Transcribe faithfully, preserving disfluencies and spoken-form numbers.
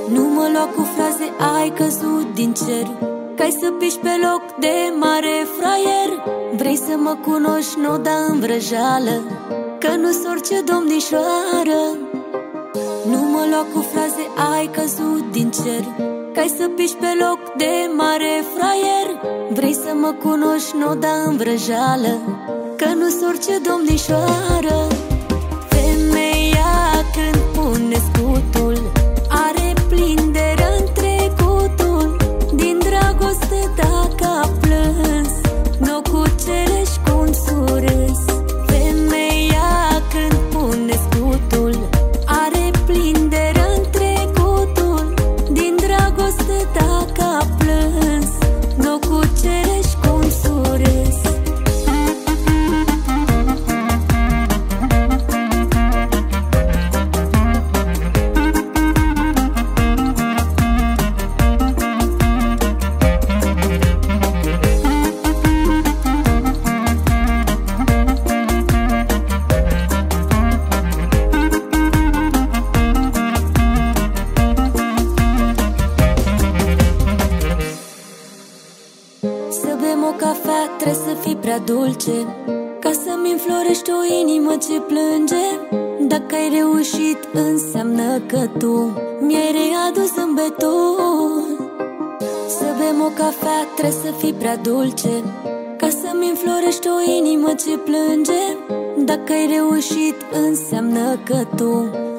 Nu mă lua cu fraze, ai căzut din cer, că-ai să piși pe loc de mare fraier. Vrei să mă cunoști, nu da în vrăjală, că nu-s orice domnișoară. Nu mă lua cu fraze, ai căzut din cer, că-ai să piși pe loc de mare fraier. Vrei să mă cunoști, nu da în vrăjală, că nu-s orice domnișoară. Femeia când pune scutul are plin de răni trecutul. Din dragoste dacă a plâns, n-o cucerești cu un surâs. Femeia când pune scutul are plin de răni trecutul. Din dragoste dacă a plâns, n-o cucerești cu un surâs. Să bem o cafea, trebuie să fii prea dulce, ca să-mi înflorești o inimă ce plânge. Dacă ai reușit, înseamnă că tu mi-ai readus zâmbetul. Să bem o cafea, trebuie să fii prea dulce, ca să-mi înflorești o inimă ce plânge. Dacă ai reușit, înseamnă că tu